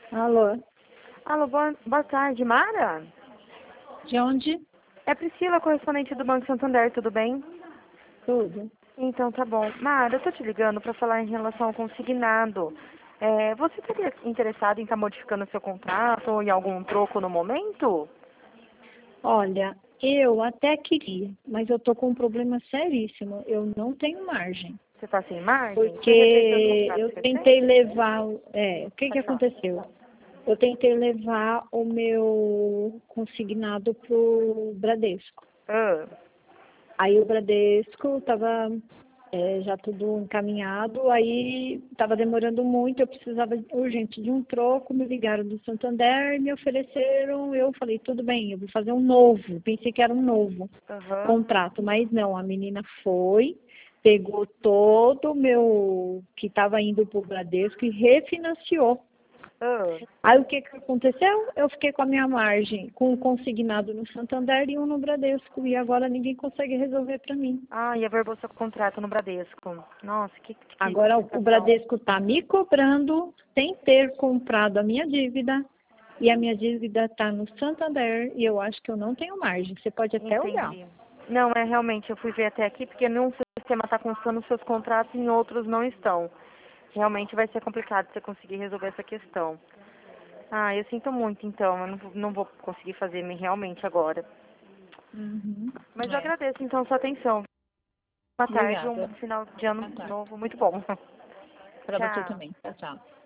Alô? Alô, boa tarde, Mara? De onde? É Priscila, correspondente do Banco Santander, tudo bem? Tudo. Então tá bom. Mara, eu tô te ligando para falar em relação ao consignado. Você estaria interessado em estar modificando seu contrato ou em algum troco no momento? Olha, eu até queria, mas eu tô com um problema seríssimo. Eu não tenho margem. Você está sem margem? Você refez seus Porque contratos eu recentes? tentei levar. O que Pode falar. aconteceu? Eu tentei levar o meu consignado pro Bradesco. Ah, Aí o Bradesco estava já tudo encaminhado, aí estava demorando muito, eu precisava urgente de um troco, me ligaram do Santander, me ofereceram, eu falei, tudo bem, eu vou fazer um novo, pensei que era um novo aham. contrato, mas não, a menina foi, pegou todo o meu que estava indo para o Bradesco e refinanciou. Ah. Aí o que aconteceu? Eu fiquei com a minha margem, com um consignado no Santander e um no Bradesco. E agora ninguém consegue resolver para mim. Ah, e averbou seu contrato no Bradesco. Nossa, que Agora o complicação. Bradesco está me cobrando sem ter comprado a minha dívida. E a minha dívida está no Santander e eu acho que eu não tenho margem. Você pode até olhar. Entendi. Não, realmente, eu fui ver até aqui, porque num sistema está constando os seus contratos e em outros não estão. Realmente vai ser complicado você conseguir resolver essa questão. Ah, eu sinto muito, então. Eu não vou conseguir fazer realmente agora. Uhum. Mas eu agradeço, então, sua atenção. Boa tarde, um Obrigada. final de ano Boa tarde. novo muito bom. Para você Tchau. também. Tchau, tchau.